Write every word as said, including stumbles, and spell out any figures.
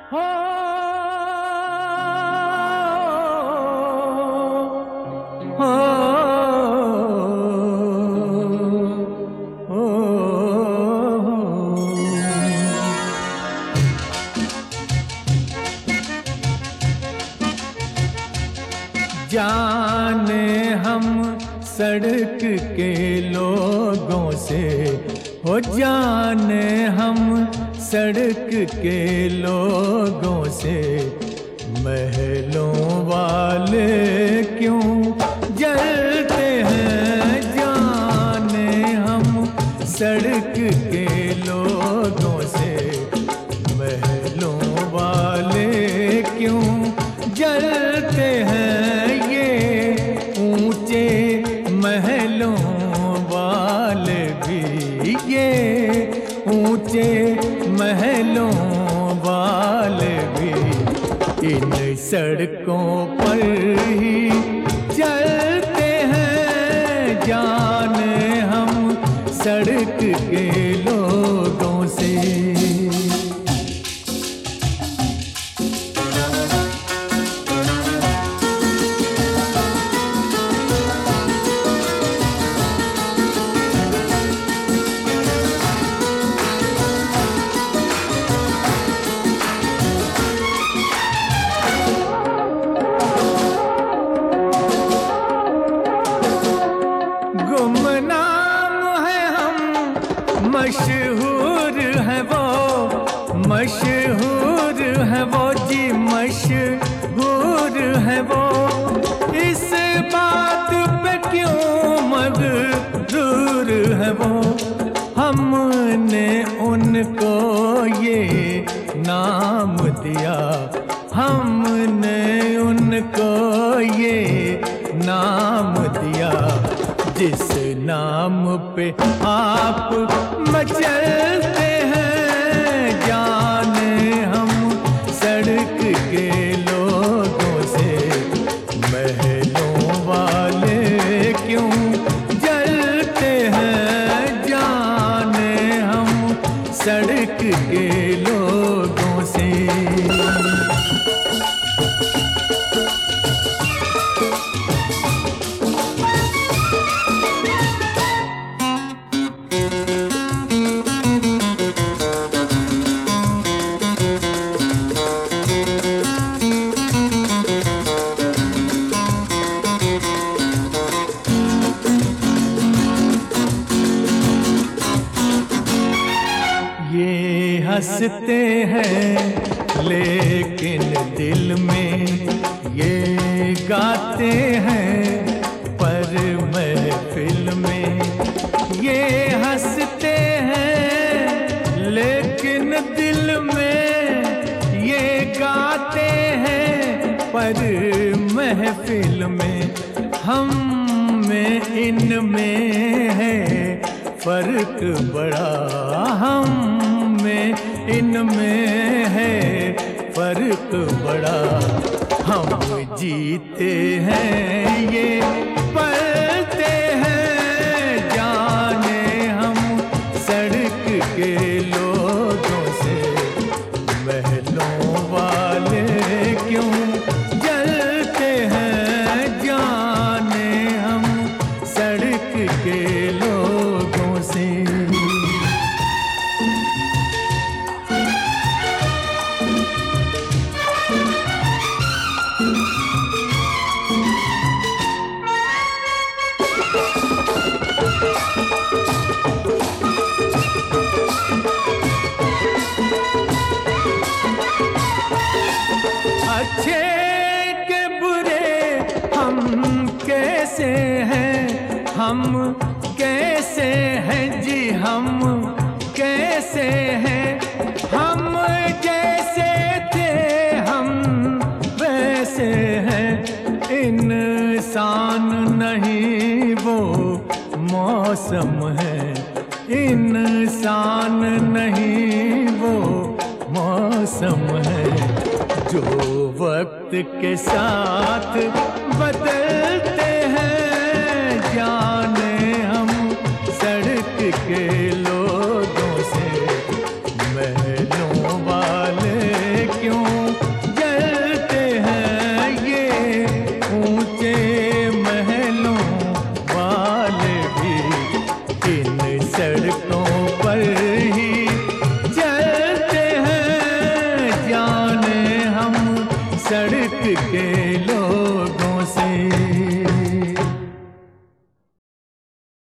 हो हो हो जाने हम सड़क के लोगों से, हो जाने हम सड़क के लोगों से, महलों वाले क्यों जलते हैं। जाने हम सड़क के लोगों से, महलों वाले क्यों जलते हैं। ये ऊंचे महलों वाले भी, ये ऊंचे महलों वाले भी इन सड़कों पर ही चलते हैं। जाने हम सड़क के लोगों से। गुमनाम है हम, मशहूर है वो, मशहूर है वो जी, मशहूर है वो। इस बात पे क्यों मगरूर है वो। हमने उनको ये नाम दिया, हमने उनको ये नाम दिया, जिस नाम पे आप मचलते हैं। जाने हम सड़क के लोगों से, महलों वाले क्यों जलते हैं। जाने हम सड़क के लोगों से। ये हंसते हैं लेकिन दिल में ये गाते हैं, पर महफिल में ये हंसते हैं लेकिन दिल में ये गाते हैं, पर महफिल में हम में इनमें है फर्क बड़ा। हम में इनमें है फर्क बड़ा। हम जीते हैं ये पलते हैं। जाने हम सड़क के लोगों से, महलों वाले क्यों जलते हैं। जाने हम सड़क के लोगों से। अच्छे के बुरे हम कैसे हैं, हम कैसे हैं जी, हम कैसे हैं। हम जैसे थे हम वैसे हैं। इंसान नहीं वो मौसम है, इंसान नहीं वो मौसम है, जो वक्त के साथ बदलते हैं। जाने हम सड़क के लोगों से, महलों वाले क्यों सड़कों पर ही चलते हैं, जाने हम सड़क के